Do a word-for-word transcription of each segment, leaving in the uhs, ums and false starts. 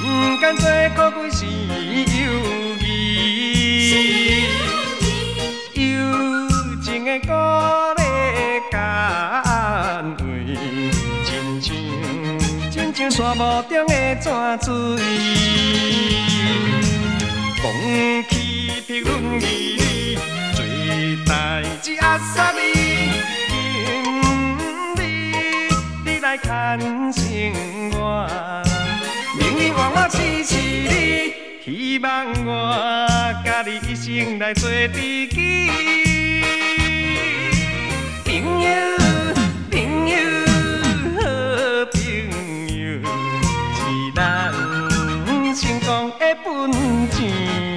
甘做苦鬼是友谊，友情的鼓励甘为，亲像亲像沙漠中的泉水，讲起评论义，做代志压煞你，今日你来牵生我。命运换我支持你，希望我甲你一生来做知己。朋友，朋友，好朋友，是咱成功的本钱。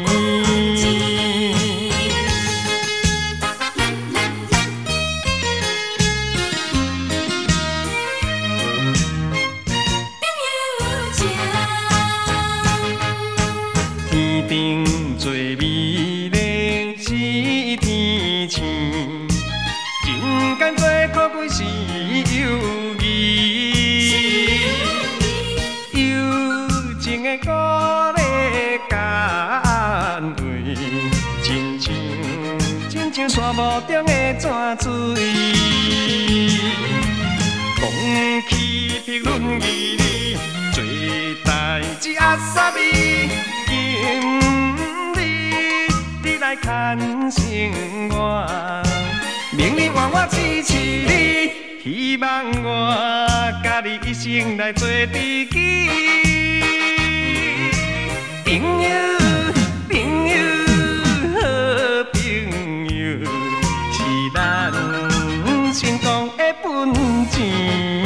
天顶最美丽是天星，人间做苦鬼是友谊，友情的鼓励甘为，亲像亲像沙漠中的泉水，讲起评论义，做代志压煞你。今日你来牵生我，命运换我支持你，希望我甲你一生来做知己。朋友，朋友，好朋友，是咱成功的本钱。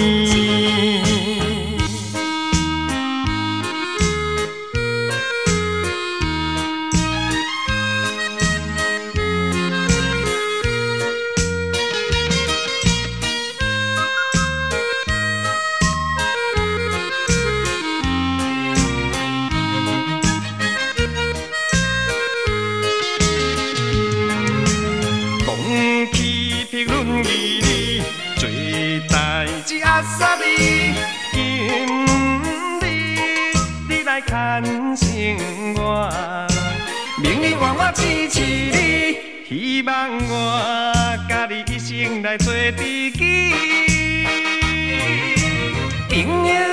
评论义，做代志压煞你，今日你来牵生我，命运换我支持你，希望我甲你一生来做知己。朋友。